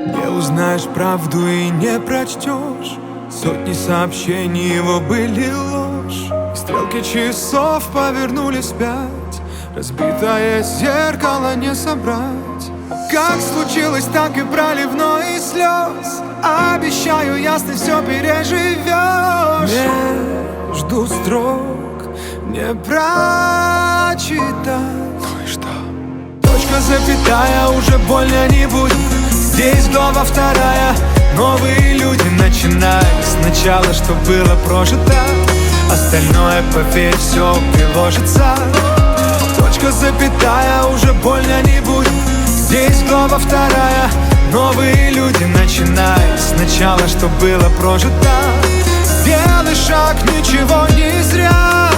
Не узнаешь правду и не прочтешь. Сотни сообщений его были ложь. Стрелки часов повернули вспять. Разбитое зеркало не собрать. Как случилось, так и проливной слез. Обещаю, ясно все переживешь. Между строк не прочитать. Ну и что? Точка, запятая, уже больно не будет. Здесь глава вторая. Новые люди, начинай сначала, что было прожито. Остальное, поверь, все приложится. Точка, запятая, уже больно не будет. Здесь глава вторая. Новые люди, начинай сначала, что было прожито. Сделай шаг, ничего не зря.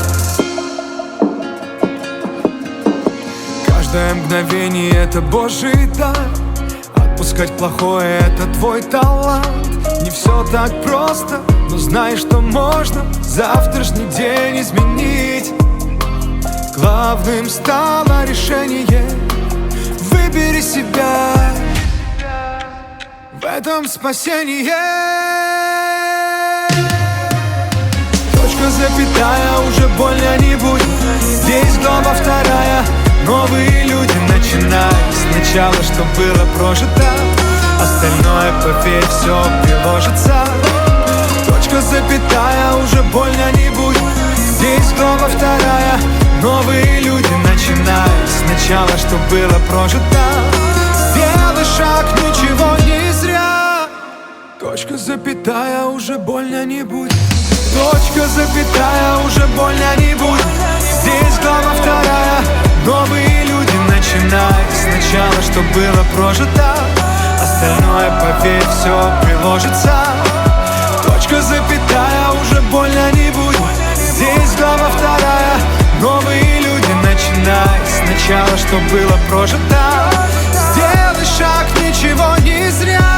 Каждое мгновение — это Божий дар. Отпускать плохое — это твой талант. Не все так просто, но знай, что можно завтрашний день изменить. Главным стало решение. Выбери себя, в этом спасение. Точка, запятая, уже больно не будет. Здесь глава вторая. Новые люди, начинай сначала, что было прожито. Остальное, поверь, все приложится. Точка, запятая, уже больно не будет. Здесь глава вторая. Новые люди, начинай сначала, что было прожито. Сделай шаг, ничего не зря. Точка, запятая, уже больно не будет. Точка, запятая, уже больно не будет. Здесь глава вторая. Новые люди, начинай сначала, что было прожито. Остальное, поверь, все приложится. Точка, запятая, уже больно не будет. Здесь глава вторая. Новые люди, начинай сначала, что было прожито. Сделай шаг, ничего не зря.